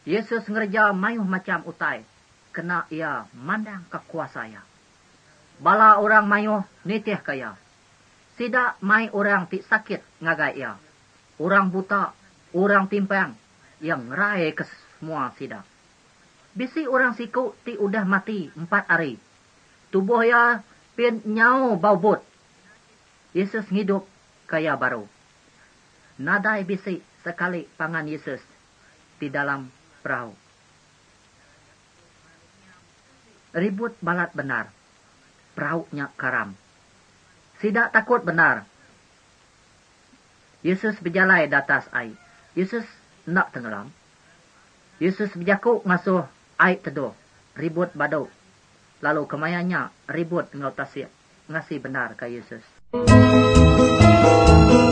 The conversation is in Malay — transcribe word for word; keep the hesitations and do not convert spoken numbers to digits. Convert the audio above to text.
Yesus ngerja mayuh macam utai, kena ia mandang kekuasaan. Bala orang mayuh nitih kaya. Sida mai orang ti sakit ngagai ia. Orang buta, orang timpang, yang ngerai ke semua sida. Bisi orang siku ti udah mati empat hari. Tubuh ia pin nyau bau but. Yesus hidup kaya baru. Nadai bisi sekali pangan Yesus di dalam perahu. Ribut balat benar. Perahunya karam. Sida takut benar. Yesus berjalan di atas air. Yesus nak tenggelam. Yesus berjakuk ngasuh air teduh. Ribut badau. Lalu kemayanya ribut ngau tasik. Ngasih benar ke Yesus.